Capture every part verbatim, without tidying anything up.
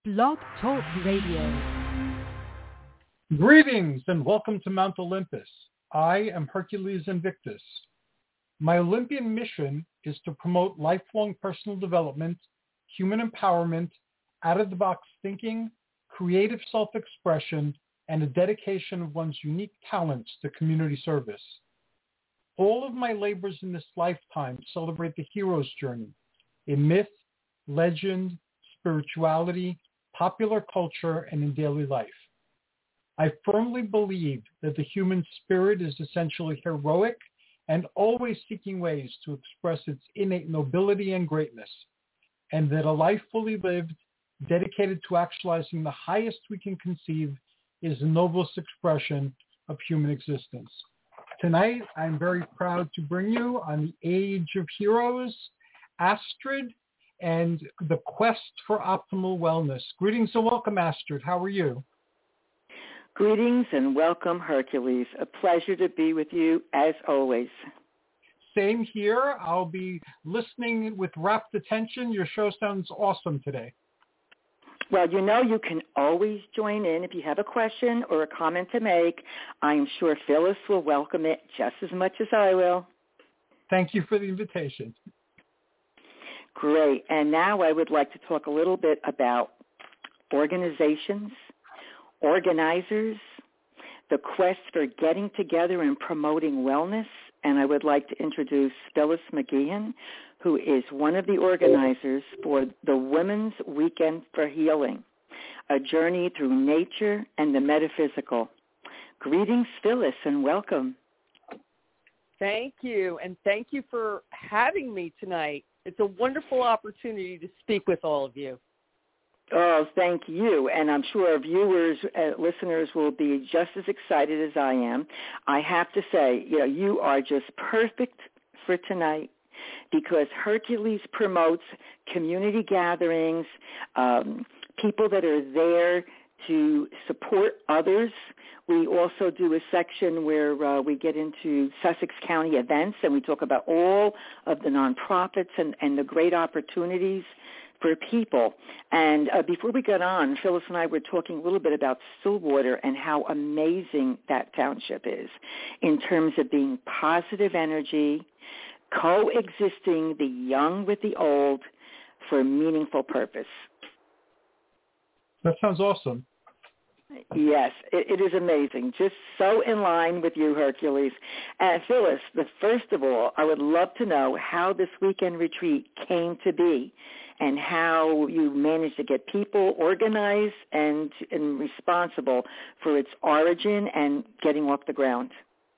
Blog Talk Radio. Greetings and welcome to Mount Olympus. I am Hercules Invictus. My Olympian mission is to promote lifelong personal development, human empowerment, out-of-the-box thinking, creative self-expression, and a dedication of one's unique talents to community service. All of my labors in this lifetime celebrate the hero's journey in myth, legend, spirituality, popular culture, and in daily life. I firmly believe that the human spirit is essentially heroic and always seeking ways to express its innate nobility and greatness, and that a life fully lived, dedicated to actualizing the highest we can conceive, is the noblest expression of human existence. Tonight, I'm very proud to bring you on the Age of Heroes, Astrid, and the quest for optimal wellness. Greetings and welcome, Astrid. How are you? Greetings and welcome, Hercules. A pleasure to be with you as always. Same here. I'll be listening with rapt attention. Your show sounds awesome today. Well, you know you can always join in if you have a question or a comment to make. I'm sure Phyllis will welcome it just as much as I will. Thank you for the invitation. Great. And now I would like to talk a little bit about organizations, organizers, the quest for getting together and promoting wellness. And I would like to introduce Phyllis McGeehan, who is one of the organizers for the Women's Weekend for Healing, a journey through nature and the metaphysical. Greetings, Phyllis, and welcome. Thank you, and thank you for having me tonight. It's a wonderful opportunity to speak with all of you. Oh, thank you. And I'm sure our viewers, uh, listeners will be just as excited as I am. I have to say, you know, you are just perfect for tonight because Hercules promotes community gatherings, um, people that are there to support others. We also do a section where uh, we get into Sussex County events and we talk about all of the nonprofits and, and the great opportunities for people. And uh, before we got on, Phyllis and I were talking a little bit about Stillwater and how amazing that township is in terms of being positive energy, coexisting the young with the old for meaningful purpose. That sounds awesome. Yes, it, it is amazing. Just so in line with you, Hercules. And Phyllis, the first of all, I would love to know how this weekend retreat came to be and how you managed to get people organized and, and responsible for its origin and getting off the ground.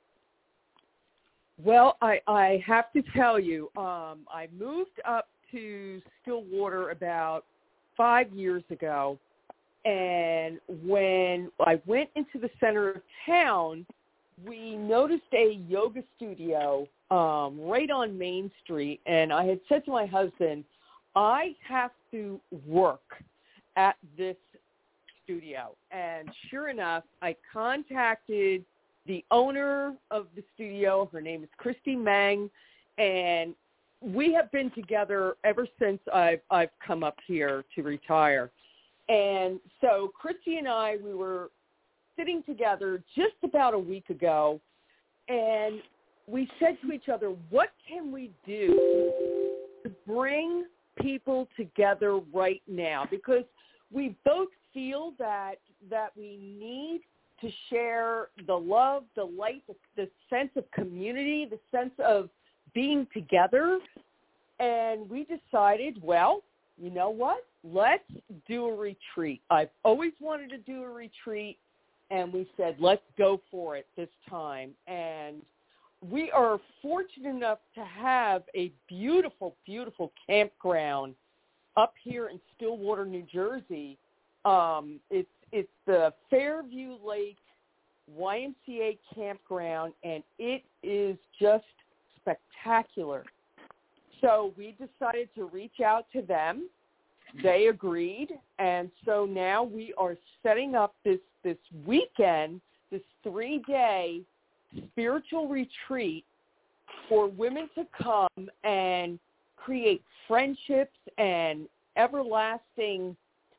Well, I, I have to tell you, um, I moved up to Stillwater about five years ago. And when I went into the center of town, we noticed a yoga studio um, right on Main Street. And I had said to my husband, I have to work at this studio. And sure enough, I contacted the owner of the studio. Her name is Christy Mang. And we have been together ever since I've, I've come up here to retire. And so Christy and I, we were sitting together just about a week ago, and we said to each other, what can we do to bring people together right now? Because we both feel that that we need to share the love, the light, the, the sense of community, the sense of being together. And we decided, well, you know what? Let's do a retreat. I've always wanted to do a retreat, and we said, let's go for it this time. And we are fortunate enough to have a beautiful, beautiful campground up here in Stillwater, New Jersey. Um, it's it's the Fairview Lake Y M C A campground, and it is just spectacular. So we decided to reach out to them. They agreed, and so now we are setting up this, this weekend, this three-day spiritual retreat for women to come and create friendships and everlasting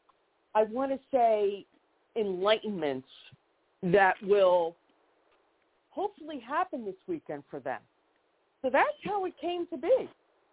I want to say, enlightenments that will hopefully happen this weekend for them. So that's how it came to be.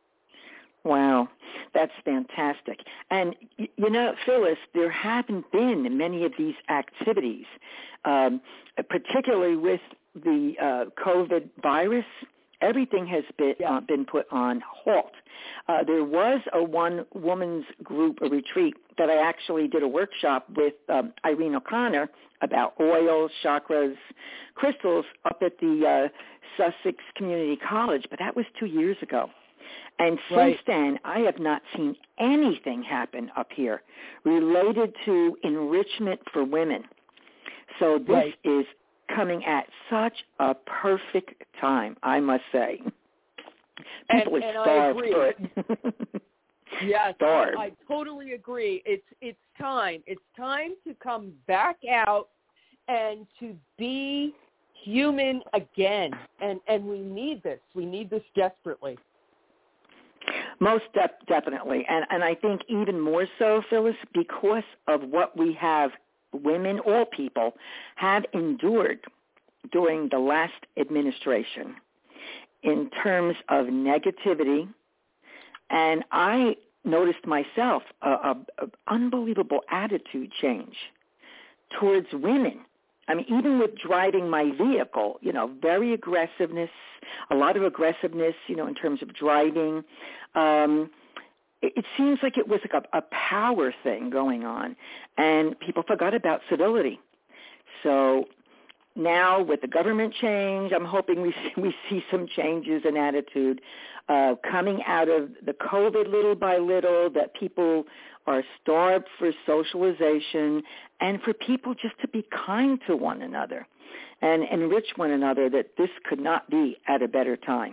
Wow, that's fantastic. And, you know, Phyllis, there haven't been many of these activities, um, particularly with the uh, COVID virus. Everything has been, yeah. uh, been put on halt. Uh, there was a one-woman's group, a retreat, that I actually did a workshop with um, Irene O'Connor about oils, chakras, crystals up at the uh, Sussex Community College, but that was two years ago. And since right. then, I have not seen anything happen up here related to enrichment for women. So this right. is coming at such a perfect time, I must say. People and, are and starved I agree. for it. Yes, starved. I, I totally agree. It's it's time. It's time to come back out and to be human again. And and we need this. We need this desperately. Most de- definitely. And and I think even more so, Phyllis, because of what we have, women, all people, have endured during the last administration in terms of negativity. And I noticed myself a, a, a unbelievable attitude change towards women. I mean, even with driving my vehicle, you know, very aggressiveness, a lot of aggressiveness, you know, in terms of driving. Um, it, it seems like it was like a, a power thing going on, and people forgot about civility. So now with the government change, I'm hoping we see, we see some changes in attitude uh, coming out of the COVID little by little, that people are starved for socialization and for people just to be kind to one another and enrich one another, that this could not be at a better time.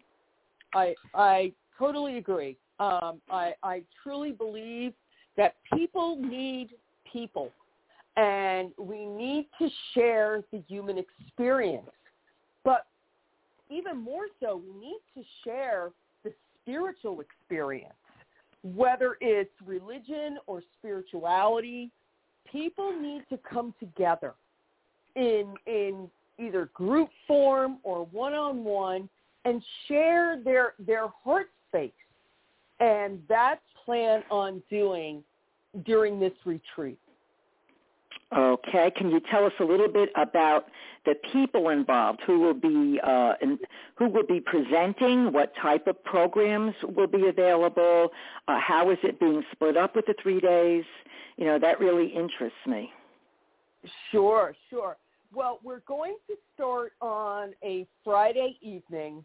I I totally agree. Um, I, I truly believe that people need people, and we need to share the human experience. But even more so, we need to share the spiritual experience. Whether it's religion or spirituality, people need to come together in in either group form or one-on-one and share their their heart space. And that's plan on doing during this retreat. Okay. Can you tell us a little bit about the people involved, who will be uh, in, who will be presenting, what type of programs will be available, uh, how is it being split up with the three days? You know, that really interests me. Sure, sure. Well, we're going to start on a Friday evening,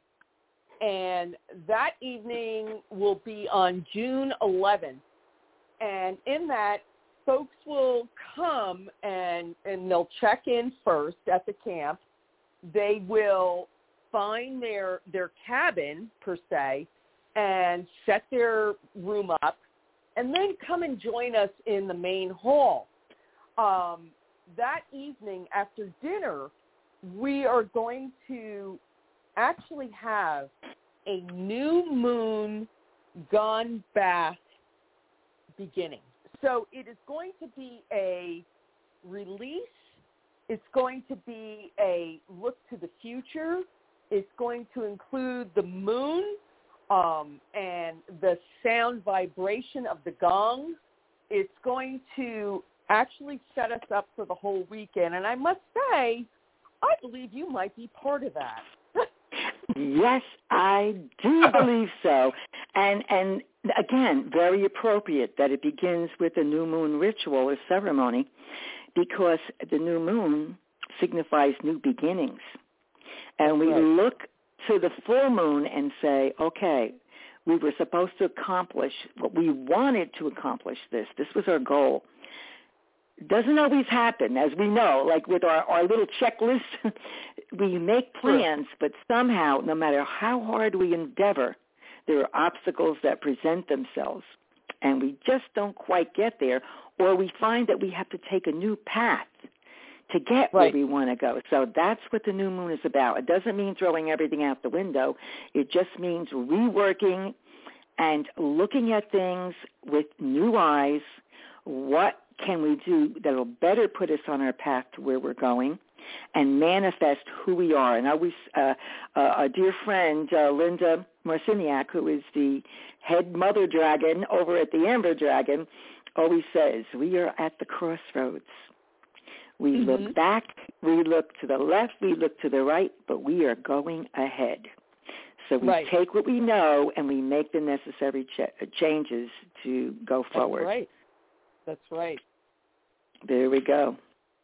and that evening will be on June eleventh. And in that, folks will come and, and they'll check in first at the camp. They will find their their cabin, per se, and set their room up, and then come and join us in the main hall. Um, that evening after dinner, we are going to actually have a new moon gone bath beginning. So it is going to be a release. It's going to be a look to the future. It's going to include the moon um, and the sound vibration of the gong. It's going to actually set us up for the whole weekend. And I must say, I believe you might be part of that. Yes, I do believe so. And and again, very appropriate that it begins with a new moon ritual or ceremony, because the new moon signifies new beginnings. And we right. look to the full moon and say, okay, we were supposed to accomplish what we wanted to accomplish this. This was our goal. Doesn't always happen, as we know, like with our, our little checklist. We make plans, but somehow, no matter how hard we endeavor, there are obstacles that present themselves, and we just don't quite get there, or we find that we have to take a new path to get right. where we want to go. So that's what the new moon is about. It doesn't mean throwing everything out the window. It just means reworking and looking at things with new eyes. What can we do that will better put us on our path to where we're going and manifest who we are? And I always, uh, uh, a dear friend, uh, Linda Marciniak, who is the head mother dragon over at the Amber Dragon, always says, we are at the crossroads. We mm-hmm. look back, we look to the left, we look to the right, but we are going ahead. So we right. take what we know and we make the necessary ch- changes to go forward. That's right. That's right. There we go.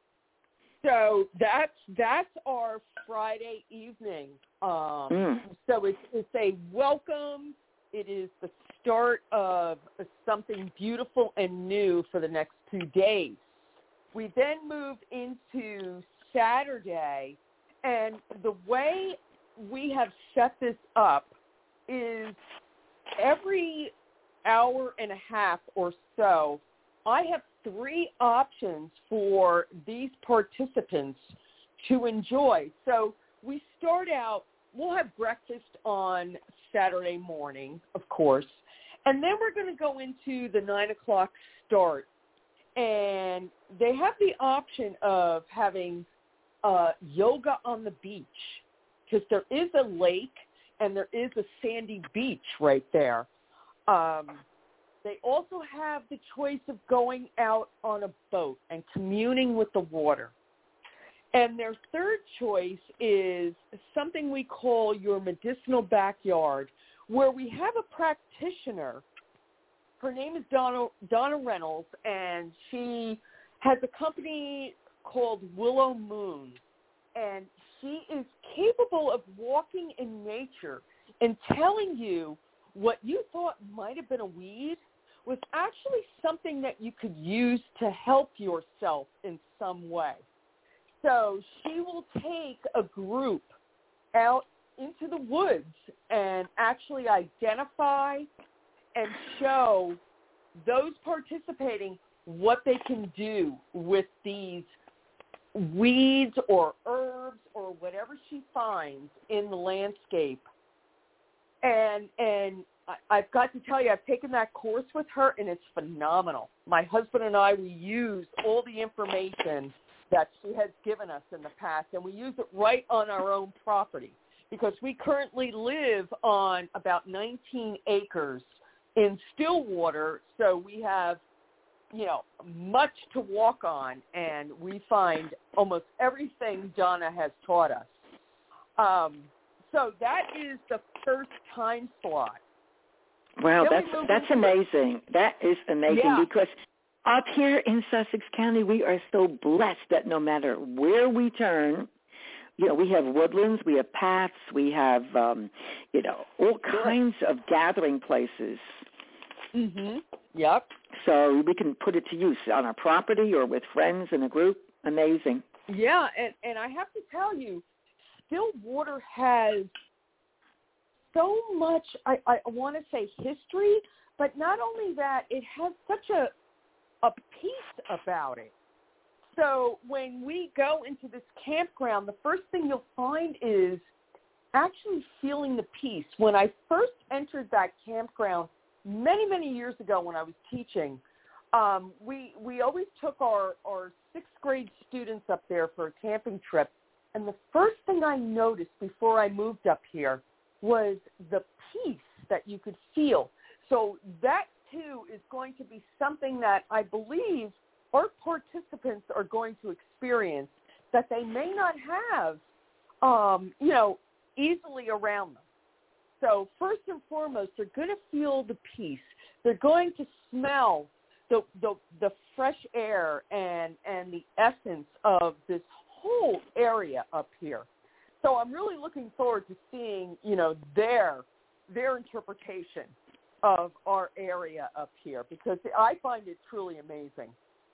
So that's that's our Friday evening. Um, mm. So it's, it's a welcome. It is the start of something beautiful and new for the next two days. We then move into Saturday, and the way we have set this up is every hour and a half or so, I have three options for these participants to enjoy. So we start out, we'll have breakfast on Saturday morning, of course, and then we're going to go into the nine o'clock start. And they have the option of having uh, yoga on the beach, because there is a lake and there is a sandy beach right there. Um, they also have the choice of going out on a boat and communing with the water. And their third choice is something we call your medicinal backyard, where we have a practitioner. Her name is Donna, Donna Reynolds, and she has a company called Willow Moon. And she is capable of walking in nature and telling you what you thought might have been a weed was actually something that you could use to help yourself in some way. So she will take a group out into the woods and actually identify and show those participating what they can do with these weeds or herbs or whatever she finds in the landscape. And and I've got to tell you, I've taken that course with her, and it's phenomenal. My husband and I, we use all the information that she has given us in the past, and we use it right on our own property, because we currently live on about nineteen acres in Stillwater, so we have, you know, much to walk on, and we find almost everything Donna has taught us. Um, so that is the first time slot. Wow, that's that's amazing. That is amazing yeah. because up here in Sussex County, we are so blessed that no matter where we turn, you know, we have woodlands, we have paths, we have, um, you know, all kinds of gathering places. Mm-hmm. Yep. So we can put it to use on our property or with friends in a group. Amazing. Yeah, and, and I have to tell you, Stillwater has so much, I, I want to say history, but not only that, it has such a, a peace about it. So when we go into this campground, the first thing you'll find is actually feeling the peace. When I first entered that campground many, many years ago when I was teaching, um, we we always took our, our sixth grade students up there for a camping trip. And the first thing I noticed before I moved up here was the peace that you could feel. So that, too, is going to be something that I believe our participants are going to experience that they may not have, um, you know, easily around them. So first and foremost, they're going to feel the peace. They're going to smell the the, the fresh air and, and the essence of this whole area up here. So I'm really looking forward to seeing, you know, their their interpretation of our area up here, because I find it truly amazing.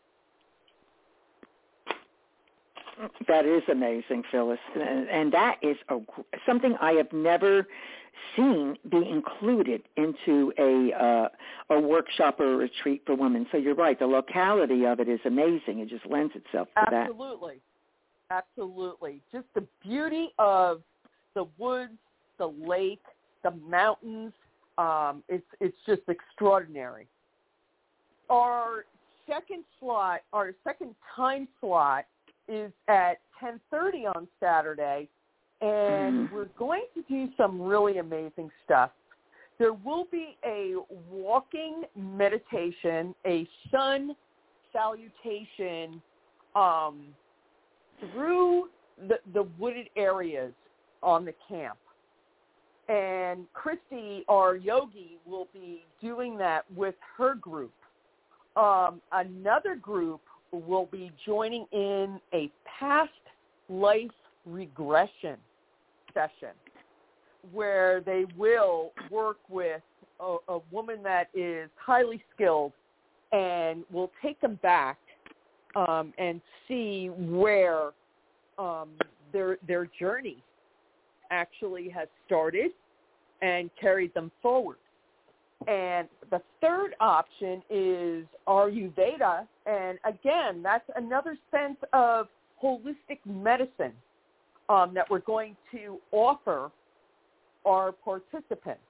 That is amazing, Phyllis, and that is a, something I have never seen be included into a uh, a workshop or a retreat for women. So you're right, the locality of it is amazing. It just lends itself to that. Absolutely. Absolutely. Just the beauty of the woods, the lake, the mountains, um, it's it's just extraordinary. Our second slot, our second time slot is at ten thirty on Saturday, and we're going to do some really amazing stuff. There will be a walking meditation, a sun salutation um, through the, the wooded areas on the camp. And Christy, our yogi, will be doing that with her group. Um, another group will be joining in a past life regression session where they will work with a, a woman that is highly skilled and will take them back um, and see where um, their their journey actually has started and carried them forward. And the third option is Ayurveda, and again, that's another sense of holistic medicine um, that we're going to offer our participants.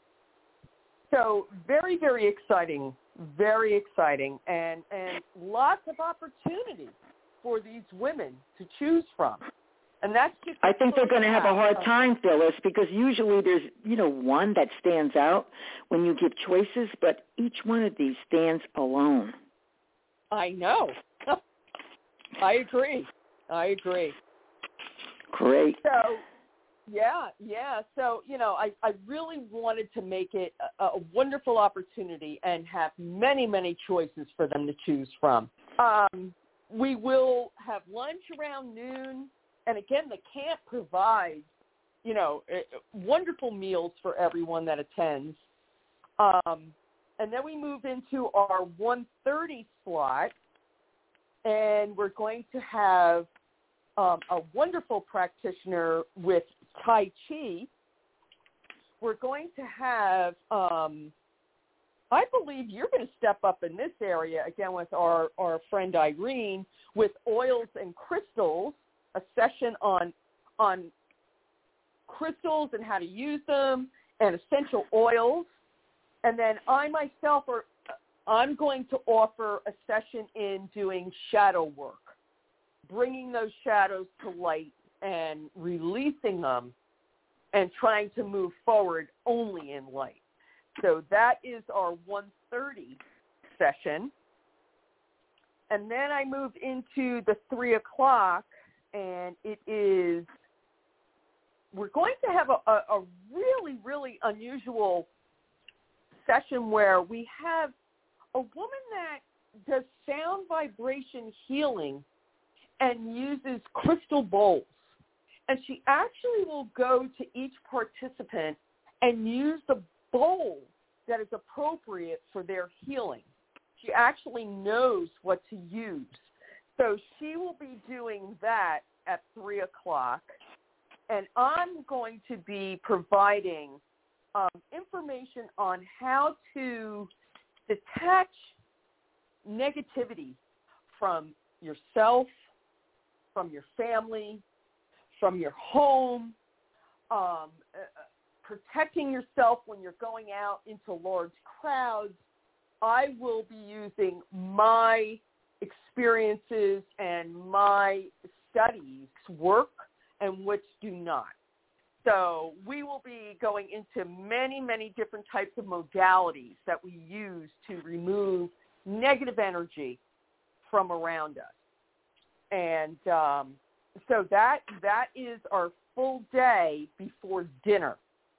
So very, very exciting, very exciting, and, and lots of opportunity for these women to choose from. And that's just I think they're going to have a hard time, Phyllis, because usually there's, you know, one that stands out when you give choices, but each one of these stands alone. I know. I agree. I agree. Great. So, yeah, yeah. So, you know, I, I really wanted to make it a, a wonderful opportunity and have many, many choices for them to choose from. Um, we will have lunch around noon. And again, the camp provides, you know, wonderful meals for everyone that attends. Um, and then we move into our one thirty slot, and we're going to have um, a wonderful practitioner with Tai Chi. We're going to have, um, I believe you're going to step up in this area, again, with our, our friend Irene, with oils and crystals. A session on on crystals and how to use them and essential oils. And then I myself, are, I'm going to offer a session in doing shadow work, bringing those shadows to light and releasing them and trying to move forward only in light. So that is our one thirty session. And then I move into the three o'clock, and it is, we're going to have a, a, a really, really unusual session where we have a woman that does sound vibration healing and uses crystal bowls. And she actually will go to each participant and use the bowl that is appropriate for their healing. She actually knows what to use. So she will be doing that at three o'clock, and I'm going to be providing um, information on how to detach negativity from yourself, from your family, from your home, um, uh, protecting yourself when you're going out into large crowds. I will be using my experiences and my studies work and which do not. So we will be going into many, many different types of modalities that we use to remove negative energy from around us. And um, so that that is our full day before dinner.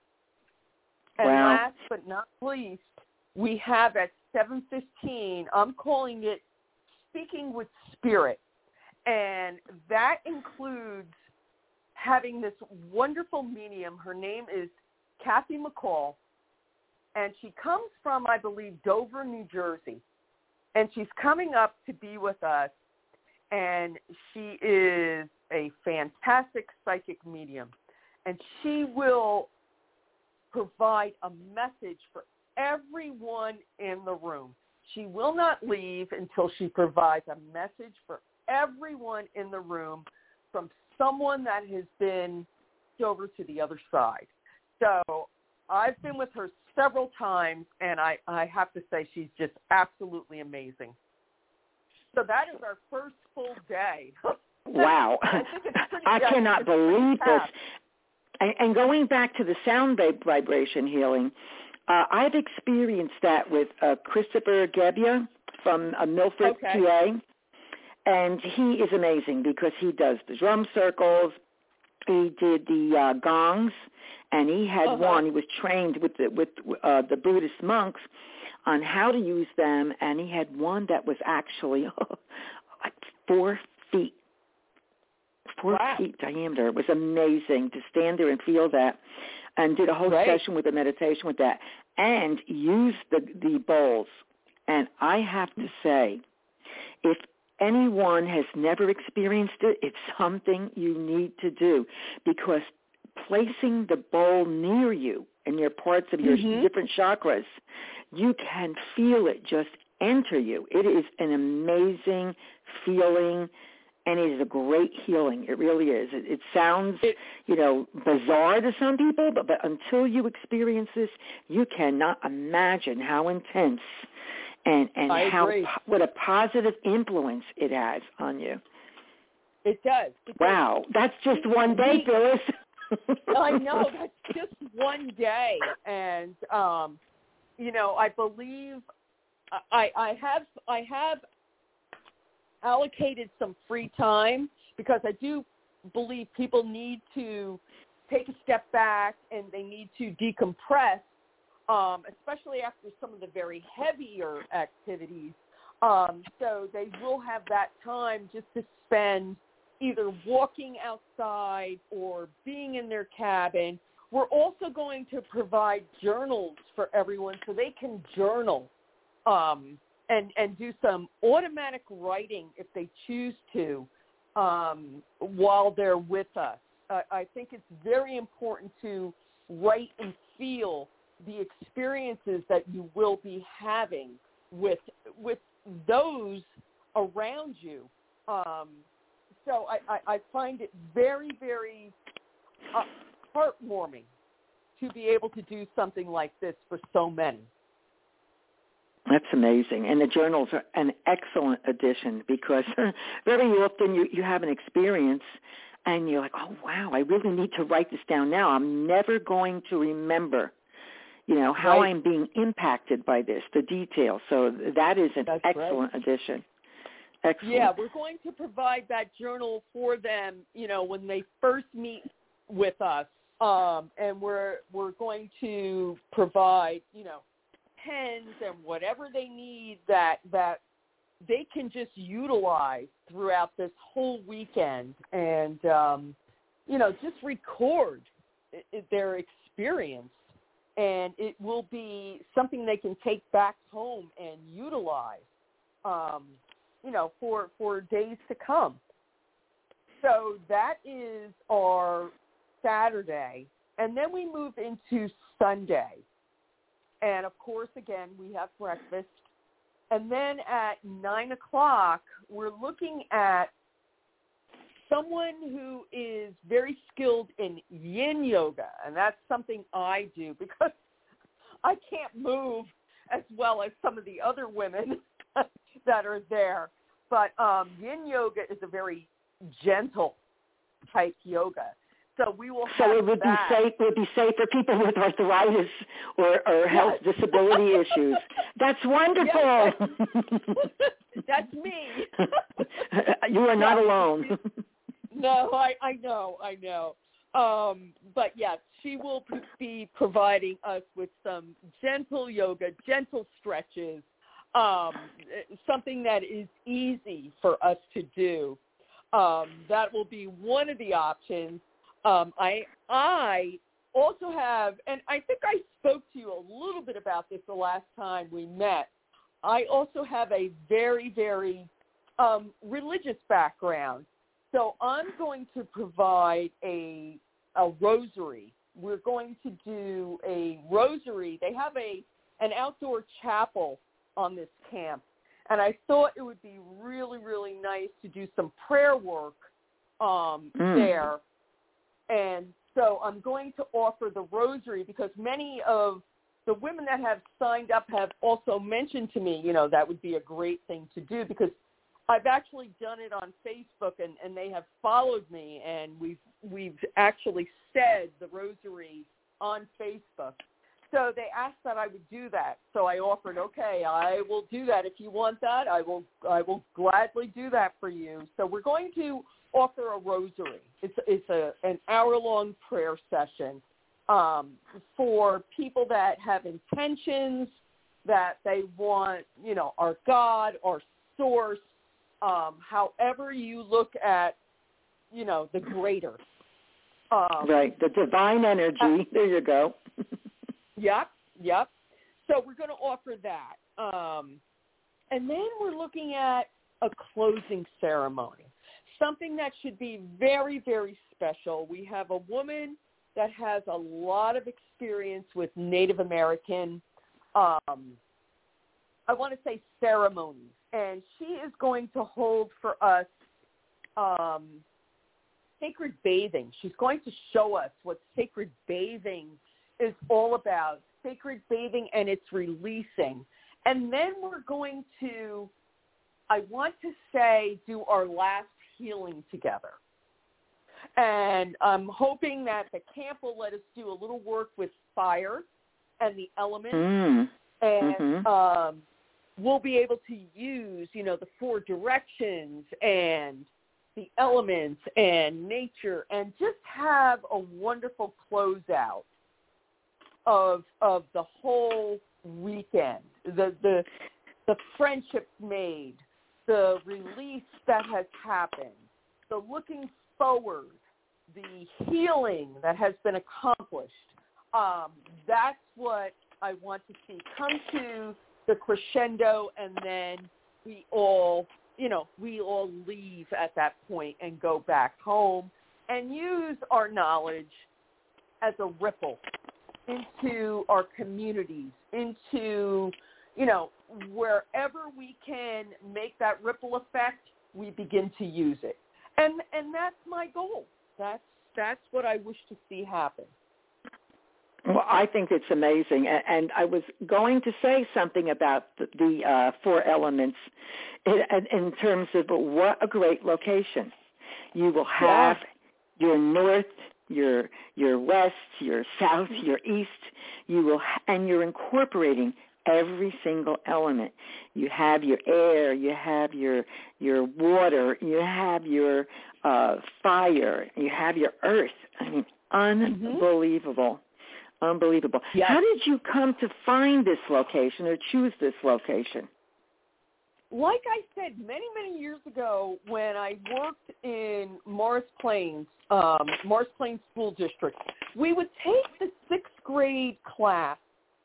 And wow. Last but not least, we have at seven fifteen, I'm calling it Speaking with Spirit. And that includes having this wonderful medium. Her name is Kathy McCall, and she comes from, I believe, Dover, New Jersey. And she's coming up to be with us, and she is a fantastic psychic medium. And she will provide a message for everyone in the room. She will not leave until she provides a message for everyone in the room from someone that has been over to the other side. So I've been with her several times, and I, I have to say she's just absolutely amazing. So that is our first full day. Wow. I, think it's pretty, I yeah, cannot it's pretty believe this. packed. And, and going back to the sound vibration healing, uh, I've experienced that with uh, Christopher Gebbia from uh, Milford, Okay. P A. And he is amazing because he does the drum circles. He did the uh, gongs, and he had Uh-huh. one. He was trained with the, with uh, the Buddhist monks on how to use them, and he had one that was actually like four feet, four Wow. feet diameter. It was amazing to stand there and feel that, and did a whole Great. session with a meditation with that, and use the the bowls. And I have to say, if anyone has never experienced it, it's something you need to do, because placing the bowl near you in your parts of your Mm-hmm. different chakras, you can feel it just enter you. It is an amazing feeling, and it is a great healing. It really is. It, it sounds, It, you know, bizarre to some people, but, but until you experience this, you cannot imagine how intense and, and I how agree. what a positive influence it has on you. it does. It Wow, that's just one day, We- Phyllis. does. I know, that's just one day. And, um, you know, I believe I, I have I have allocated some free time, because I do believe people need to take a step back and they need to decompress, um, especially after some of the very heavier activities. Um, so they will have that time just to spend either walking outside or being in their cabin. We're also going to provide journals for everyone so they can journal um, and, and do some automatic writing if they choose to um, while they're with us. Uh, I think it's very important to write and feel the experiences that you will be having with with those around you. Um, so I, I, I find it very, very uh, heartwarming to be able to do something like this for so many. That's amazing. And the journals are an excellent addition, because very often you, you have an experience and you're like, oh, wow, I really need to write this down now. I'm never going to remember, you know, how Right. I'm being impacted by this, the details. So that is an That's excellent right. addition. Excellent. Yeah, we're going to provide that journal for them, you know, when they first meet with us. Um, and we're we're going to provide, you know, pens and whatever they need that that they can just utilize throughout this whole weekend, and um, you know, just record I- I- their experience, and it will be something they can take back home and utilize, um, you know, for for days to come. So that is our Saturday, and then we move into Sunday. And, of course, again, we have breakfast. And then at nine o'clock, we're looking at someone who is very skilled in yin yoga, and that's something I do because I can't move as well as some of the other women that are there. But um, yin yoga is a very gentle type yoga. So we will have So it would that. be safe. It would be safe for people with arthritis or, or health Yes. disability issues. That's wonderful. Yes, that's, that's me. You are not Yeah. alone. No, I, I know, I know. Um, but yes, she will be providing us with some gentle yoga, gentle stretches, um, something that is easy for us to do. Um, that will be one of the options. Um, I I also have, and I think I spoke to you a little bit about this the last time we met, I also have a very, very um, religious background. So I'm going to provide a a rosary. We're going to do a rosary. They have a an outdoor chapel on this camp, and I thought it would be really, really nice to do some prayer work um, Mm. there. And so I'm going to offer the rosary because many of the women that have signed up have also mentioned to me, you know, that would be a great thing to do because I've actually done it on Facebook, and, and they have followed me, and we've we've actually said the rosary on Facebook. So they asked that I would do that. So I offered, okay, I will do that. If you want that, I will I will gladly do that for you. So we're going to offer a rosary. It's it's a an hour-long prayer session um, for people that have intentions, that they want, you know, our God, our source, um, however you look at, you know, the greater. Um, right, the divine energy. Uh, there you go. Yep, yep. So we're going to offer that. Um, and then we're looking at a closing ceremony, something that should be very, very special. We have a woman that has a lot of experience with Native American, um, I want to say ceremonies, and she is going to hold for us um, sacred bathing. She's going to show us what sacred bathing is all about, sacred bathing and its releasing. And then we're going to, I want to say, do our last healing together. And I'm hoping that the camp will let us do a little work with fire and the elements. Mm. And mm-hmm. um, we'll be able to use, you know, the four directions and the elements and nature and just have a wonderful closeout of of the whole weekend, the the the friendships made, the release that has happened, the looking forward, the healing that has been accomplished. Um, that's what I want to see. Come to the crescendo, and then we all, you know, we all leave at that point and go back home and use our knowledge as a ripple into our communities, into, you know, wherever we can make that ripple effect, we begin to use it. And and that's my goal. That's that's what I wish to see happen. Well, I think it's amazing. And I was going to say something about the, the uh, four elements in, in terms of what a great location. You will have yeah. your north, your your west, your south, your east. You will, and you're incorporating every single element. You have your air, you have your your water, you have your uh, fire, you have your earth. I mean, unbelievable, mm-hmm. unbelievable. Yes. How did you come to find this location or choose this location? Like I said, many, many years ago when I worked in Morris Plains, um, Morris Plains School District, we would take the sixth grade class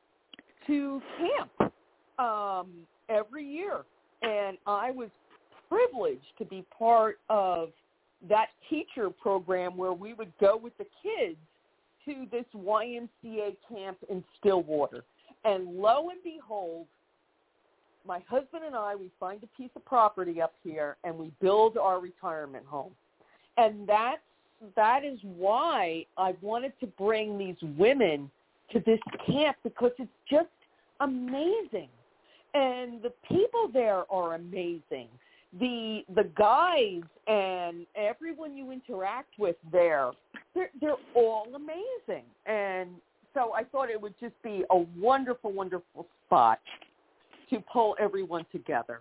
to camp um, every year. And I was privileged to be part of that teacher program where we would go with the kids to this Y M C A camp in Stillwater. And lo and behold, my husband and I, we find a piece of property up here, and we build our retirement home. And that's, that is why I wanted to bring these women to this camp, because it's just amazing. And the people there are amazing. The the guides and everyone you interact with there, they're, they're all amazing. And so I thought it would just be a wonderful, wonderful spot to pull everyone together.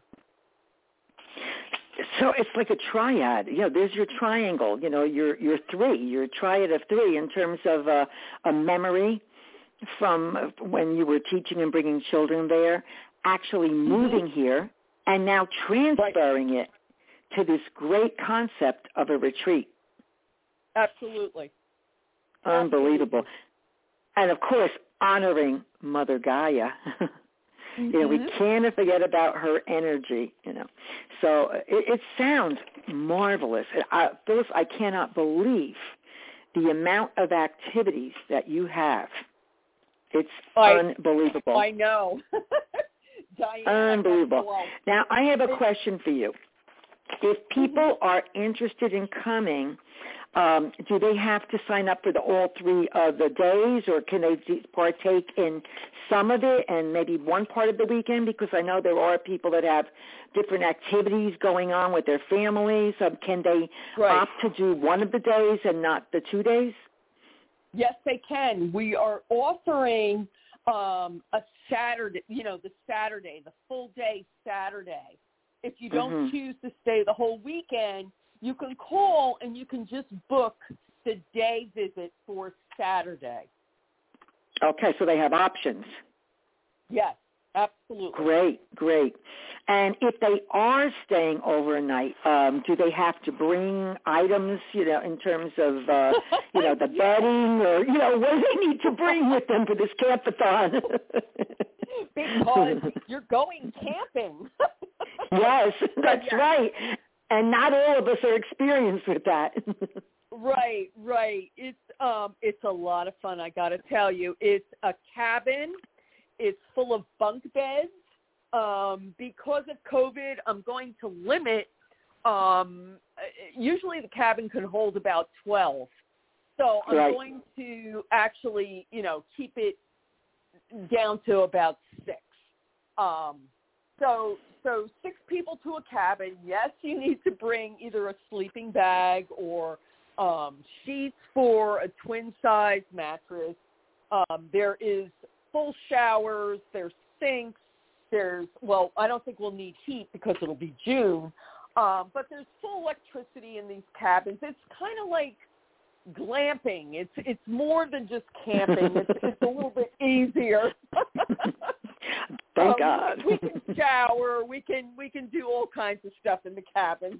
So it's like a triad. You know, there's your triangle. You know, your your three, your triad of three in terms of uh, a memory from when you were teaching and bringing children there, actually moving mm-hmm. here, and now transferring right. it to this great concept of a retreat. Absolutely. Unbelievable. Absolutely. And, of course, honoring Mother Gaia. Mm-hmm. You know, we can't forget about her energy, you know. So it, it sounds marvelous. I, Phyllis, I cannot believe the amount of activities that you have. It's I, unbelievable. I know. Diane, unbelievable. Now, I have a question for you. if people are interested in coming, um, do they have to sign up for the all three of the days, or can they d- partake in some of it and maybe one part of the weekend? Because I know there are people that have different activities going on with their families. Um, can they Right. opt to do one of the days and not the two days? Yes, they can. We are offering um, a Saturday, you know, the Saturday, the full day Saturday. If you don't Mm-hmm. choose to stay the whole weekend, you can call and you can just book the day visit for Saturday. Okay, so they have options. Yes, absolutely. Great, great. And if they are staying overnight, um, do they have to bring items, you know, in terms of, uh, you know, the bedding, or, you know, what do they need to bring with them for this campathon? Because you're going camping. Yes, that's yeah. right. And not all of us are experienced with that. Right, right. It's um, it's a lot of fun. I got to tell you, it's a cabin. It's full of bunk beds. Um, because of COVID, I'm going to limit. Um, usually, the cabin can hold about twelve, so I'm Right. going to actually, you know, keep it down to about six. Um, so, so six people to a cabin. Yes, you need to bring either a sleeping bag or um, sheets for a twin-size mattress. Um, there is full showers. There's sinks. There's, well, I don't think we'll need heat because it'll be June. Um, but there's full electricity in these cabins. It's kind of like glamping. It's it's more than just camping. It's, it's a little bit easier. Thank um, God. We can shower. We can we can do all kinds of stuff in the cabins.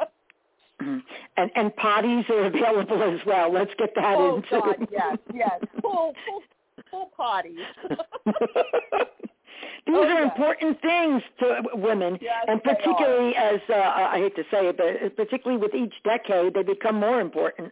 and and potties are available as well. Let's get that oh into. God, yes, yes, full full full potties. These oh, are yes. important things to women, Yes, and particularly as uh, I hate to say it, but particularly with each decade, they become more important.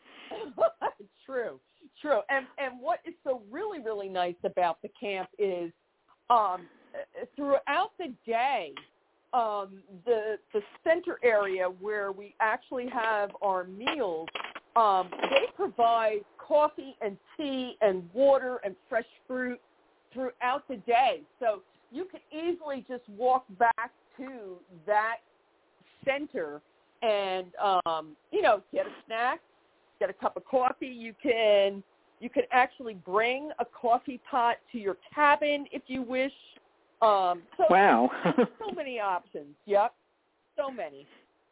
True, true. And and what is so really, really nice about the camp is um, throughout the day, um, the the center area where we actually have our meals, um, they provide coffee and tea and water and fresh fruit throughout the day. So you can easily just walk back to that center and, um, you know, get a snack, get a cup of coffee. You can you can actually bring a coffee pot to your cabin if you wish. Um, so Wow. so many options. Yep, so many.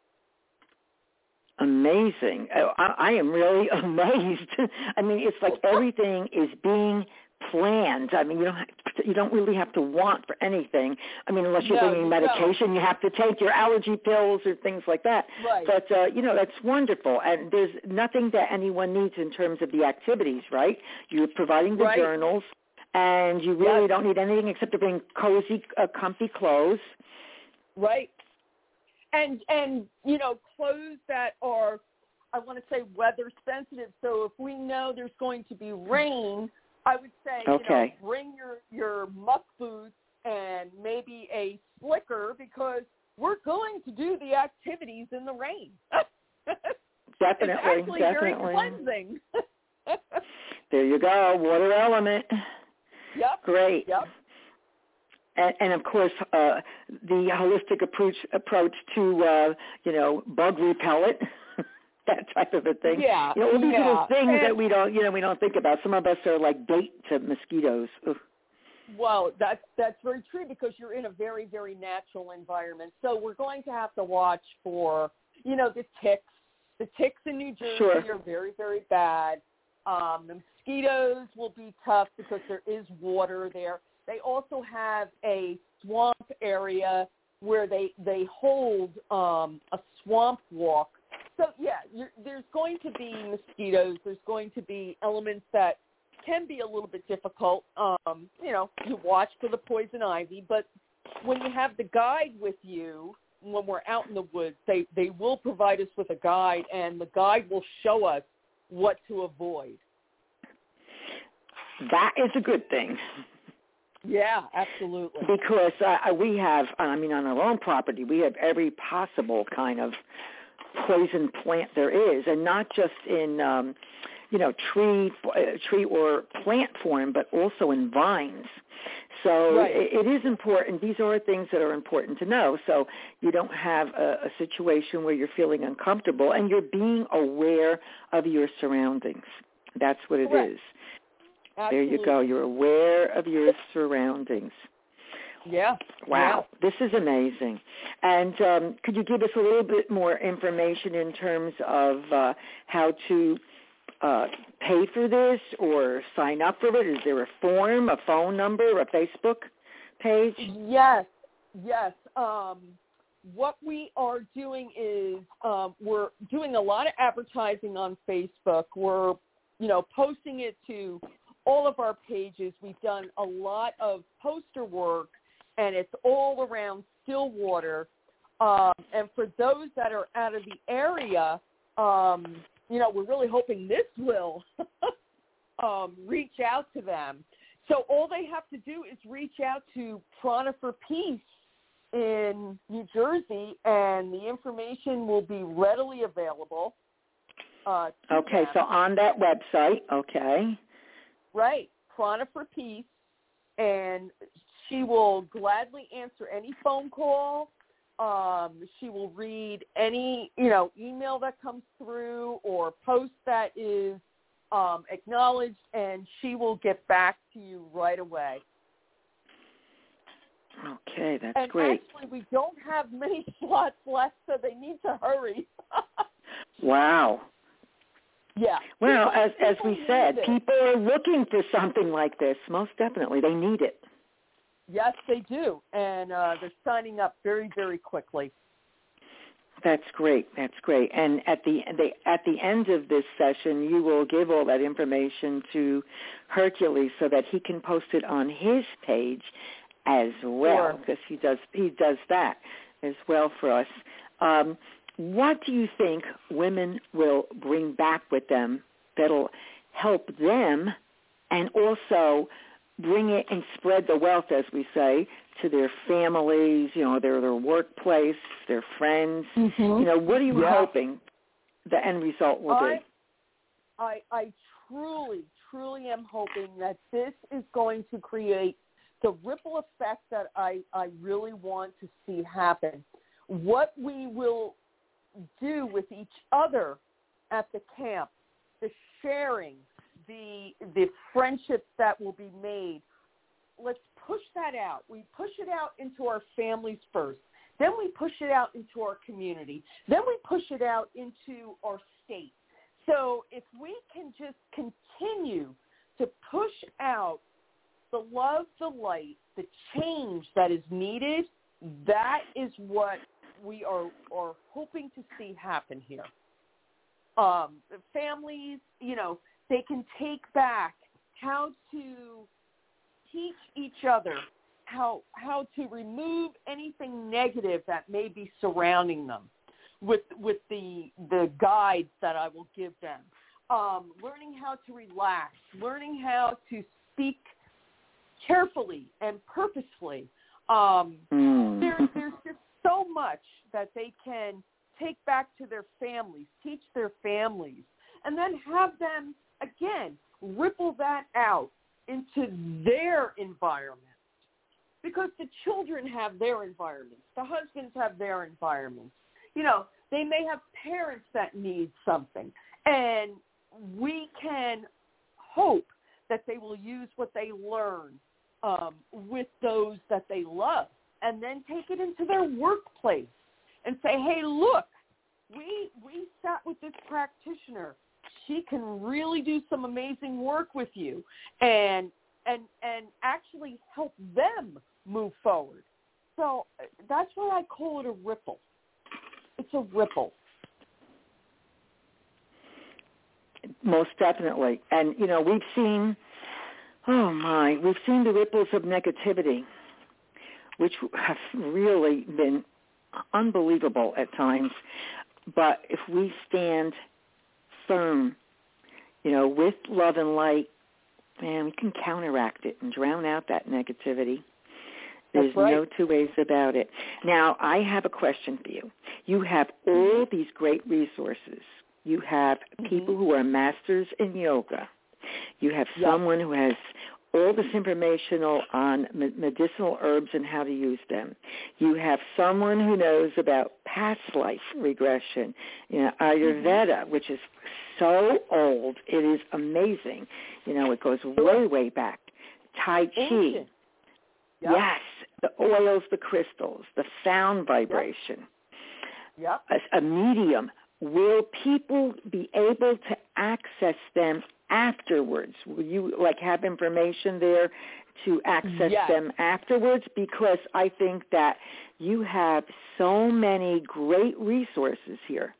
Amazing. I, I am really amazed. I mean, it's like everything is being planned. I mean, you don't have to, you don't really have to want for anything. I mean, unless you're No, bringing you medication, don't. you have to take your allergy pills or things like that. Right. But uh, you know, that's wonderful. And there's nothing that anyone needs in terms of the activities, right? You're providing the Right. journals, and you really Yep. don't need anything except to bring cozy, uh, comfy clothes. Right. And, and you know, clothes that are, I want to say, weather sensitive. So if we know there's going to be rain, I would say, Okay. you know, bring your, your muck boots and maybe a slicker because we're going to do the activities in the rain. Definitely, it's actually definitely. very cleansing. There you go, water element. Yep. Great. Yep. And, and of course, uh, the holistic approach approach to uh, you know bug repellent, that type of a thing. Yeah. You know, all these yeah. little things and, that we don't you know we don't think about. Some of us are like bait to mosquitoes. Ugh. Well, that's that's very true because you're in a very, very natural environment. So we're going to have to watch for, you know, the ticks. The ticks in New Jersey Sure. are very, very bad. Um, the mosquitoes will be tough because there is water there. They also have a swamp area where they they hold um, a swamp walk. So, yeah, you're, there's going to be mosquitoes. There's going to be elements that can be a little bit difficult. Um, you know, you watch for the poison ivy, but when you have the guide with you, when we're out in the woods, they, they will provide us with a guide, and the guide will show us what to avoid. That is a good thing. Yeah, absolutely. Because uh, we have, I mean, on our own property, we have every possible kind of poison plant there is, and not just in, um, you know, tree, uh, tree or plant form, but also in vines. So right. it, it is important. These are things that are important to know. So you don't have a, a situation where you're feeling uncomfortable, and you're being aware of your surroundings. That's what it Correct. is. Absolutely. There you go. You're aware of your surroundings. Yeah. Wow. Yeah. This is amazing. And um, could you give us a little bit more information in terms of uh, how to uh, pay for this or sign up for it? Is there a form, a phone number, a Facebook page? Yes. Yes. Um, what we are doing is um, we're doing a lot of advertising on Facebook. We're, you know, posting it to all of our pages. We've done a lot of poster work, and it's all around Stillwater. Um, and for those that are out of the area, um, you know, we're really hoping this will um, reach out to them. So all they have to do is reach out to Prana for Peace in New Jersey, and the information will be readily available. Uh, okay, them. so on that website, okay. Right, Prana for Peace, and she will gladly answer any phone call. Um, she will read any, you know, email that comes through or post that is um, acknowledged, and she will get back to you right away. Okay, that's and great. Actually, we don't have many slots left, so they need to hurry. Wow. Yeah. Well, people, as as people we said, it. people are looking for something like this. Most definitely, they need it. Yes, they do, and uh, they're signing up very, very quickly. That's great. That's great. And at the, the at the end of this session, you will give all that information to Hercules so that he can post it on his page as well, Sure. because he does he does that as well for us. Um, what do you think women will bring back with them that'll help them and also bring it and spread the wealth, as we say, to their families, you know, their, their workplace, their friends? Mm-hmm. You know, what are you yeah. hoping the end result will I, be? I, I truly, truly am hoping that this is going to create the ripple effect that I, I really want to see happen. What we will do with each other at the camp, the sharing, the the friendships that will be made, let's push that out. We push it out into our families first. Then we push it out into our community. Then we push it out into our state. So if we can just continue to push out the love, the light, the change that is needed, that is what we are, are hoping to see happen here. Um, families, you know, they can take back how to teach each other how how to remove anything negative that may be surrounding them with with the the guides that I will give them. Um, learning how to relax, learning how to speak carefully and purposefully. Um, mm. there, there's just so much that they can take back to their families, teach their families, and then have them, again, ripple that out into their environment. Because the children have their environments. The husbands have their environments. You know, they may have parents that need something. And we can hope that they will use what they learn um, with those that they love, and then take it into their workplace and say, hey, look, we we sat with this practitioner. She can really do some amazing work with you, and and and actually help them move forward. So that's why I call it a ripple. It's a ripple. Most definitely. And, you know, we've seen, oh my, we've seen the ripples of negativity, which have really been unbelievable at times. But if we stand firm, you know, with love and light, man, we can counteract it and drown out that negativity. There's right. no two ways about it. Now, I have a question for you. You have all these great resources. You have mm-hmm. people who are masters in yoga. You have yep. someone who has all this information on medicinal herbs and how to use them. You have someone who knows about past life regression, you know, Ayurveda, mm-hmm. which is so old. It is amazing. You know, it goes way, way back. Tai Chi. Yep. Yes, the oils, the crystals, the sound vibration. Yep. A, a medium. Will people be able to access them afterwards? Will you like have information there to access yes. them afterwards? Because I think that you have so many great resources here.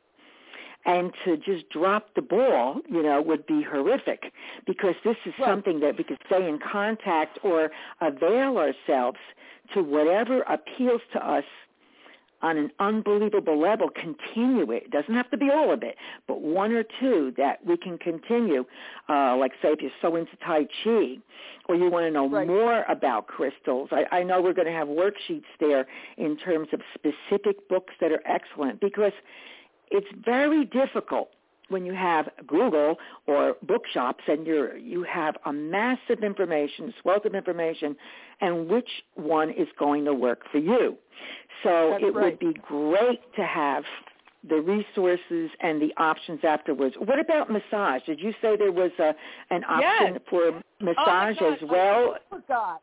And to just drop the ball, you know, would be horrific, because this is right. something that we could stay in contact or avail ourselves to whatever appeals to us on an unbelievable level. Continue it. It doesn't have to be all of it, but one or two that we can continue. Uh, like, say, if you're so into Tai Chi or you want to know right. more about crystals, I, I know we're going to have worksheets there in terms of specific books that are excellent, because it's very difficult when you have Google or bookshops and you're, you have a massive information, wealth of information, and which one is going to work for you. So That's it right. would be great to have the resources and the options afterwards. What about massage? Did you say there was a, an option yes. for massage oh as well? I forgot.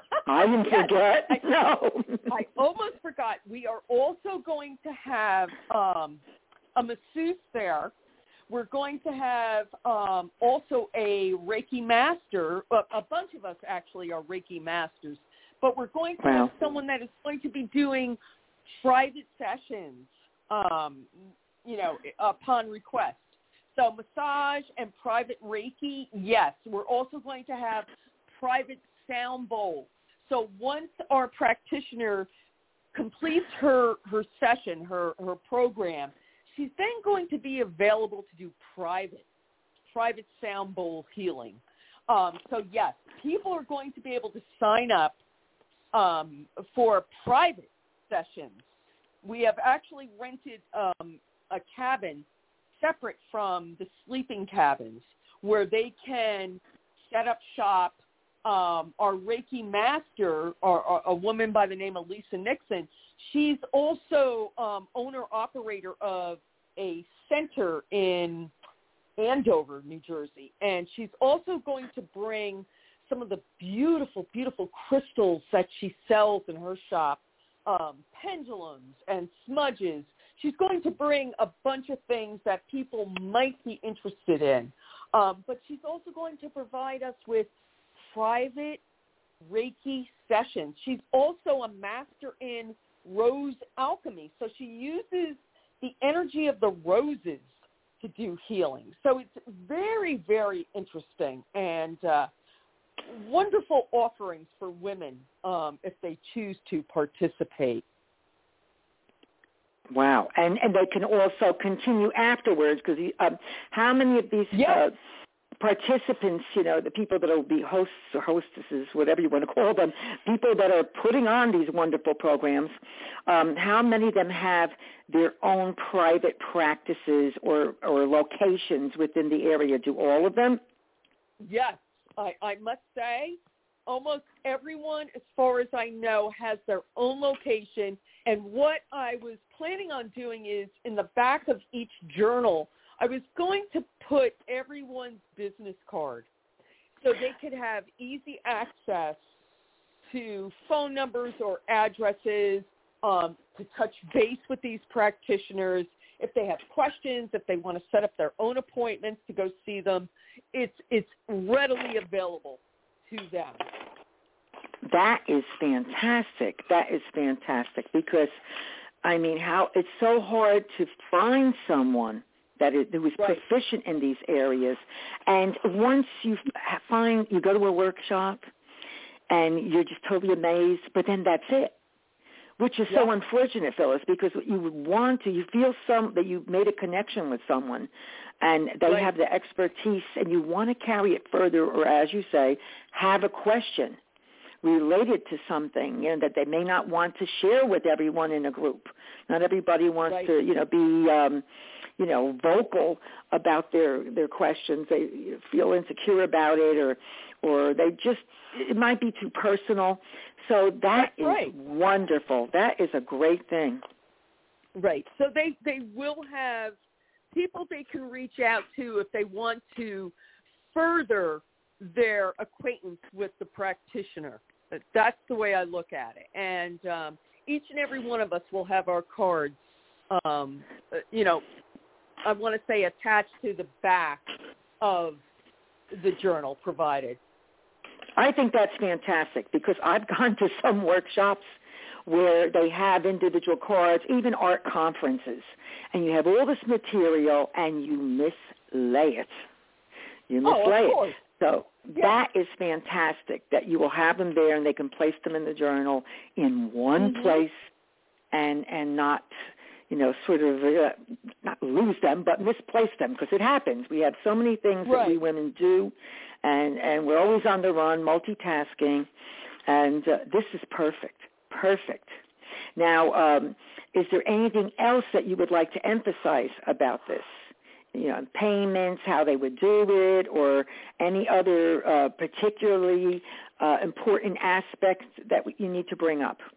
I didn't yes. forget. I, no. I almost forgot. We are also going to have um, a masseuse there. We're going to have um, also a Reiki master. A, a bunch of us actually are Reiki masters. But we're going to wow. have someone that is going to be doing private sessions, um, you know, upon request. So massage and private Reiki, yes. We're also going to have private sound bowls. So once our practitioner completes her, her session, her, her program, she's then going to be available to do private, private sound bowl healing. Um, so, yes, people are going to be able to sign up um, for private sessions. We have actually rented um, a cabin separate from the sleeping cabins where they can set up shop. Um, our Reiki master, or, or a woman by the name of Lisa Nixon, she's also um, owner-operator of a center in Andover, New Jersey, and she's also going to bring some of the beautiful, beautiful crystals that she sells in her shop, um, pendulums and smudges. She's going to bring a bunch of things that people might be interested in, um, but she's also going to provide us with private Reiki sessions. She's also a master in rose alchemy, so she uses the energy of the roses to do healing. So it's very, very interesting and uh, wonderful offerings for women um, if they choose to participate. Wow. And and they can also continue afterwards, because um, how many of these yes. uh, participants, you know, the people that will be hosts or hostesses, whatever you want to call them, people that are putting on these wonderful programs, um, how many of them have their own private practices or, or locations within the area? Do all of them? Yes. I, I must say almost everyone, as far as I know, has their own location. And what I was planning on doing is in the back of each journal, I was going to put everyone's business card so they could have easy access to phone numbers or addresses um, to touch base with these practitioners. If they have questions, if they want to set up their own appointments to go see them, it's it's readily available to them. That is fantastic. That is fantastic, because, I mean, how it's so hard to find someone that is, who is right. proficient in these areas. And once you find, you go to a workshop and you're just totally amazed, but then that's it. which is yep. so unfortunate, Phyllis, because you would want to, you feel some that you've made a connection with someone, and they right. have the expertise, and you want to carry it further, or as you say, have a question related to something, you know, that they may not want to share with everyone in a group. Not everybody wants right. to, you know, be, um, you know, vocal about their their questions. They feel insecure about it, or or they just, it might be too personal. So that That's is right. wonderful. That is a great thing. Right. So they, they will have people they can reach out to if they want to further their acquaintance with the practitioner. That's the way I look at it. And um, each and every one of us will have our cards, um, you know, I want to say attached to the back of the journal provided. I think that's fantastic, because I've gone to some workshops where they have individual cards, even art conferences, and you have all this material and you mislay it. You mislay oh, of it. So yeah. that is fantastic that you will have them there and they can place them in the journal in one mm-hmm. place and and not, you know, sort of uh, not lose them, but misplace them, because it happens. We have so many things right. that we women do, and, and we're always on the run, multitasking, and uh, this is perfect, perfect. Now, um, is there anything else that you would like to emphasize about this? You know, payments, how they would do it, or any other uh, particularly uh, important aspects that you need to bring up?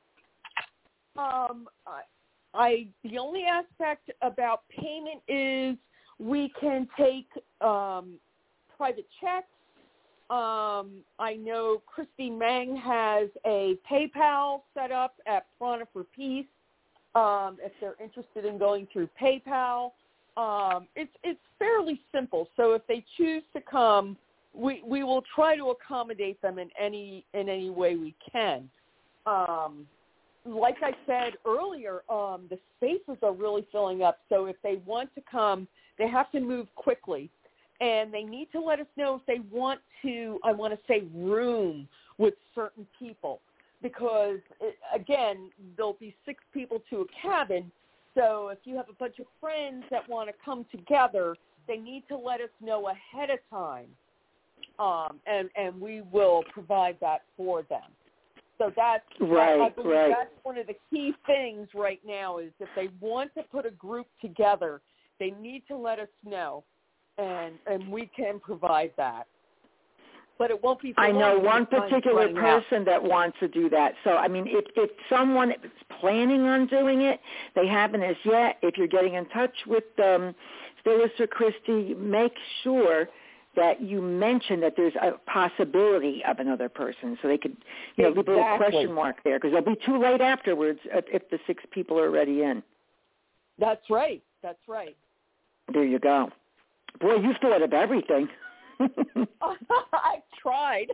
Um, I, I the only aspect about payment is we can take um, private checks. Um, I know Christy Meng has a PayPal set up at Prana for Peace. Um, if they're interested in going through PayPal. Um, it's it's fairly simple. So if they choose to come, we we will try to accommodate them in any in any way we can. Um, like I said earlier, um, the spaces are really filling up. So if they want to come, they have to move quickly, and they need to let us know if they want to. I want to say room with certain people, because it, again, there'll be six people to a cabin. So if you have a bunch of friends that want to come together, they need to let us know ahead of time, um, and, and we will provide that for them. So that's, right, I, I believe right. that's one of the key things right now is if they want to put a group together, they need to let us know, and, and we can provide that. But it won't be for I know long, one particular person out. that wants to do that. So, I mean, if, if someone is planning on doing it, they haven't as yet. If you're getting in touch with um, Phyllis or Christy, make sure that you mention that there's a possibility of another person, so they could, you know, exactly. leave a little question mark there, because it'll be too late afterwards if, if the six people are already in. That's right. That's right. There you go. Boy, you've thought of everything. I've tried.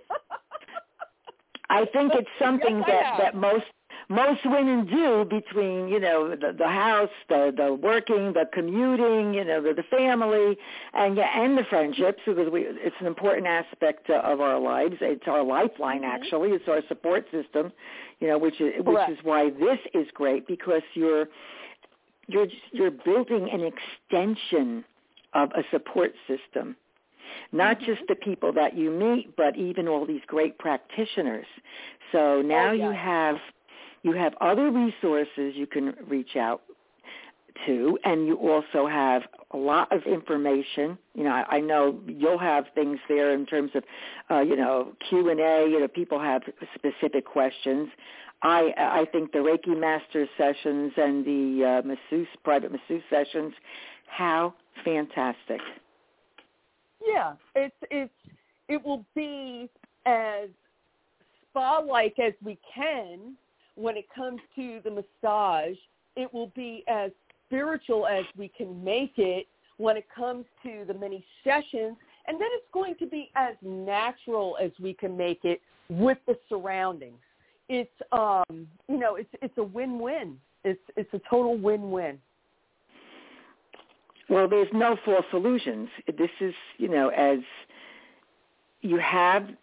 I think it's something yes, that, that most most women do between, you know, the, the house, the, the working, the commuting, you know, the, the family, and yeah, and the friendships, because we, it's an important aspect uh, of our lives. It's our lifeline, mm-hmm. actually. It's our support system, you know, which is Correct. which is why this is great, because you're you're you're building an extension of a support system. Not mm-hmm. just the people that you meet, but even all these great practitioners. So now oh, yeah. you have you have other resources you can reach out to, and you also have a lot of information. You know, I, I know you'll have things there in terms of, uh, you know, Q and A. You know, people have specific questions. I I think the Reiki Master sessions and the uh, masseuse, private masseuse sessions, how fantastic. Yeah, it's it's it will be as spa-like as we can when it comes to the massage. It will be as spiritual as we can make it when it comes to the many sessions, and then it's going to be as natural as we can make it with the surroundings. It's um you know it's it's a win-win. It's it's a total win-win. Well, there's no false illusions. This is, you know, as you have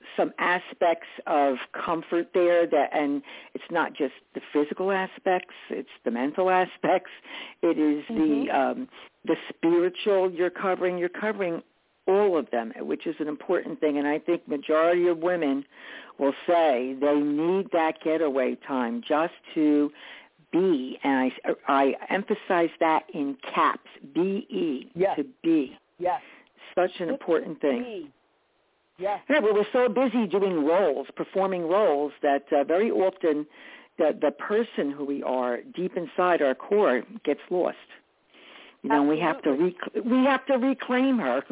some aspects of comfort there, that, and it's not just the physical aspects, it's the mental aspects. It is mm-hmm. the um, the spiritual you're covering. You're covering all of them, which is an important thing. And I think majority of women will say they need that getaway time just to be, and I, I emphasize that in caps, B E, yes. to be. Yes. Such an Just important thing. Be. Yes. Yeah, but we're so busy doing roles, performing roles, that uh, very often the, the person who we are deep inside our core gets lost. You know, Absolutely. we have to rec- we have to reclaim her.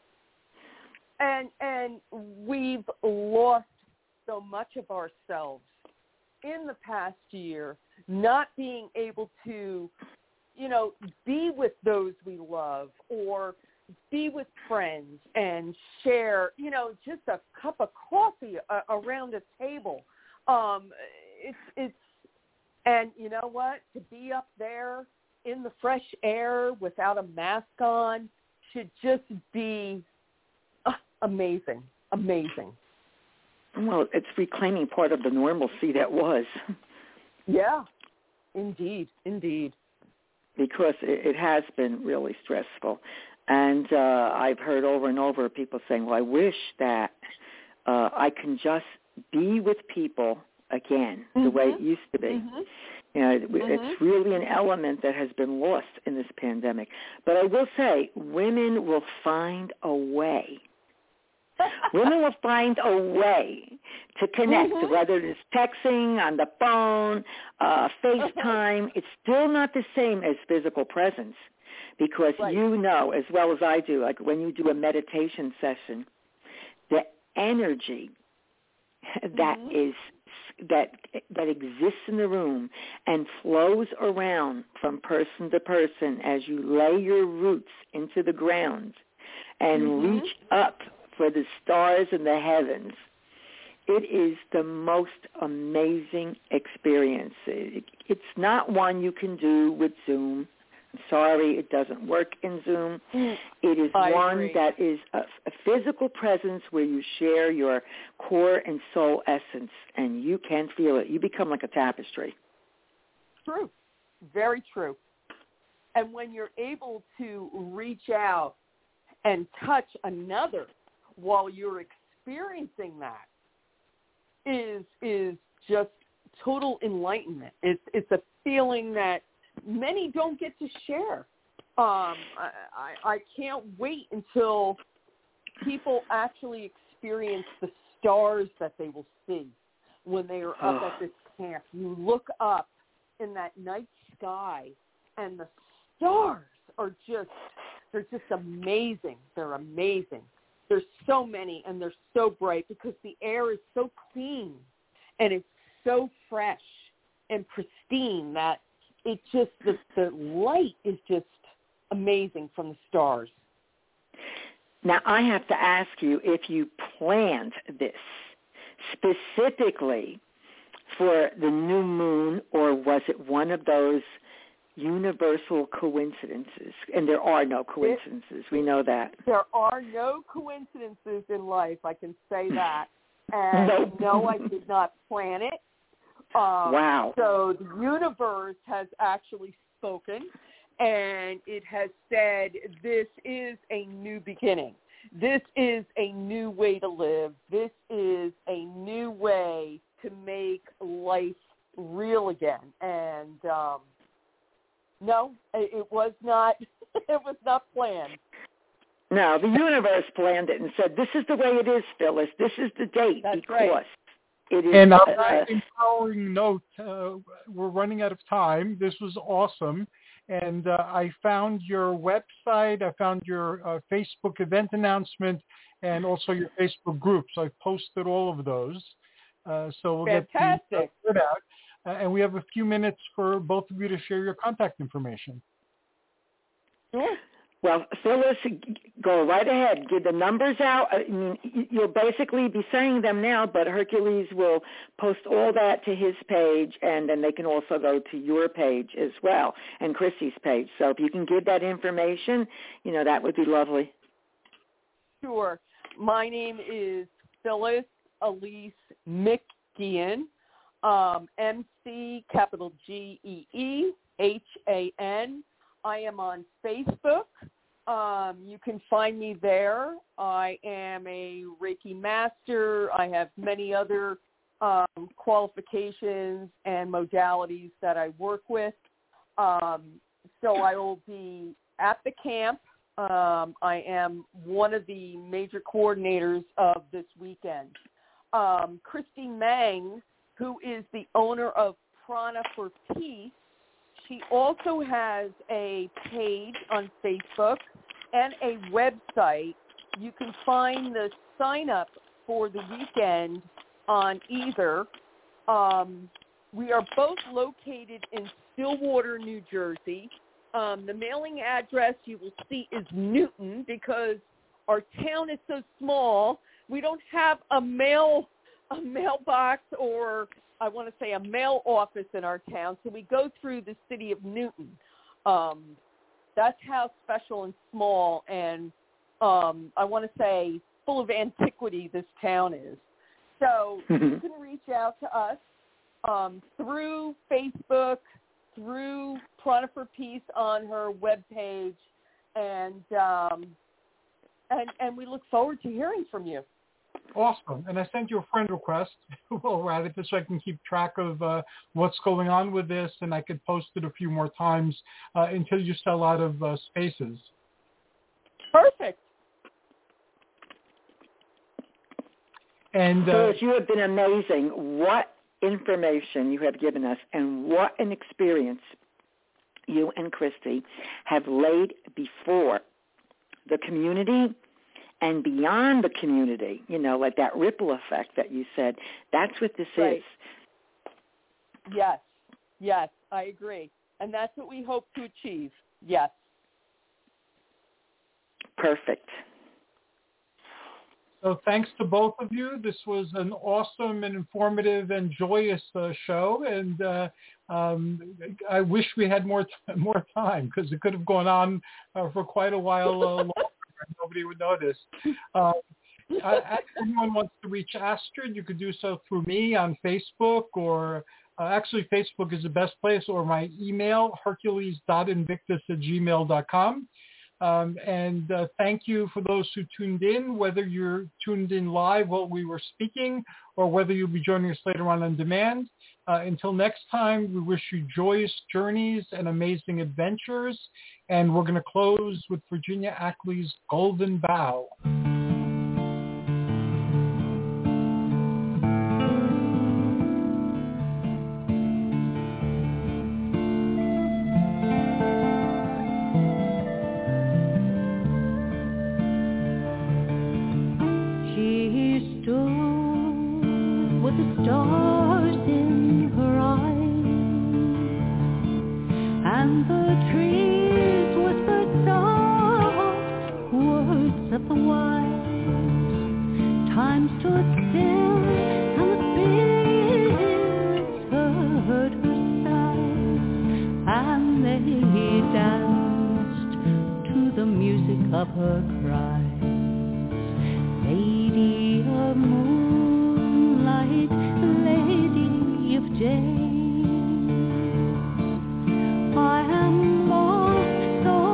and and we've lost so much of ourselves in the past year, not being able to, you know, be with those we love or be with friends and share, you know, just a cup of coffee uh, around a table. Um, it's, it's, and you know what? To be up there in the fresh air without a mask on should just be uh, amazing, amazing. Well, it's reclaiming part of the normalcy that was. Yeah, indeed, indeed. Because it, it has been really stressful. And uh, I've heard over and over people saying, well, I wish that uh, I can just be with people again mm-hmm. the way it used to be. Mm-hmm. You know, it, mm-hmm. it's really an element that has been lost in this pandemic. But I will say, women will find a way. Women will find a way to connect, mm-hmm. whether it's texting, on the phone, uh, FaceTime. It's still not the same as physical presence because right. you know as well as I do, like when you do a meditation session, the energy that mm-hmm. is that that exists in the room and flows around from person to person as you lay your roots into the ground and mm-hmm. reach up for the stars in the heavens. It is the most amazing experience. It, it's not one you can do with Zoom. I'm sorry, it doesn't work in Zoom. It is I one agree. that is a, a physical presence where you share your core and soul essence, and you can feel it. You become like a tapestry. True. Very true. And when you're able to reach out and touch another while you're experiencing that is is just total enlightenment. It's it's a feeling that many don't get to share. Um, I, I, I can't wait until people actually experience the stars that they will see when they are up at this camp. You look up in that night sky, and the stars are just, they're just amazing. They're amazing. There's so many, and they're so bright because the air is so clean, and it's so fresh and pristine that it just, the, the light is just amazing from the stars. Now, I have to ask you if you planned this specifically for the new moon, or was it one of those universal coincidences? And there are no coincidences. It, we know that. There are no coincidences in life, I can say that. And nope. no, I did not plan it. Um, wow. So the universe has actually spoken, and it has said, this is a new beginning. This is a new way to live. This is a new way to make life real again. And um, no, it was not. It was not planned. No, the universe planned it and said, "This is the way it is, Phyllis. This is the date That's because right. it is." And on uh, that empowering note, uh, we're running out of time. This was awesome. And uh, I found your website, I found your uh, Facebook event announcement, and also your Facebook group. So I posted all of those. Uh, so we'll Fantastic. get the word out. Uh, and we have a few minutes for both of you to share your contact information. Sure. Well, Phyllis, go right ahead. Give the numbers out. I mean, you'll basically be saying them now, but Hercules will post all that to his page, and then they can also go to your page as well, and Chrissy's page. So if you can give that information, you know, that would be lovely. Sure. My name is Phyllis Elise McGeehan, um, M C capital G E E H A N. I am on Facebook. Um, you can find me there. I am a Reiki master. I have many other um, qualifications and modalities that I work with. Um, so I will be at the camp. Um, I am one of the major coordinators of this weekend. Um, Christy Mang, who is the owner of Prana for Peace, she also has a page on Facebook and a website. You can find the sign-up for the weekend on either. Um, we are both located in Stillwater, New Jersey. Um, the mailing address you will see is Newton because our town is so small. We don't have a mail a mailbox or I want to say a mail office in our town, so we go through the city of Newton. Um, that's how special and small and um, I want to say full of antiquity this town is. So you can reach out to us um, through Facebook, through Prana for Peace on her webpage, and um, and and we look forward to hearing from you. Awesome. And I sent you a friend request while we're at it so I can keep track of uh, what's going on with this, and I could post it a few more times uh, until you sell out of uh, spaces. Perfect. And uh, Phyllis, you have been amazing. What information you have given us, and what an experience you and Christy have laid before the community and beyond the community, you know, like that ripple effect that you said. That's what this right. is. Yes, yes, I agree. And that's what we hope to achieve. Yes. Perfect. So thanks to both of you. This was an awesome and informative and joyous uh, show, and uh, um, I wish we had more t- more time because it could have gone on uh, for quite a while uh, longer. Nobody would notice. Uh, I, if anyone wants to reach Astrid, you could do so through me on Facebook, or uh, actually Facebook is the best place, or my email, hercules dot invictus at gmail dot com. Um, and uh, thank you for those who tuned in, whether you're tuned in live while we were speaking or whether you'll be joining us later on on demand. Uh, until next time, we wish you joyous journeys and amazing adventures. And we're going to close with Virginia Ackley's Golden Bough. Of her cries, lady of moonlight, lady of day, I am lost, so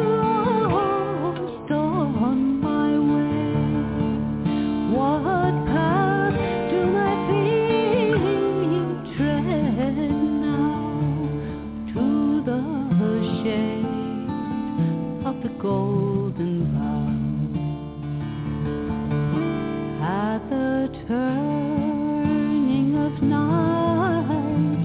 lost on my way. What path do my feet tread now to the shade of the golden bough? At the turning of night,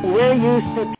we're used to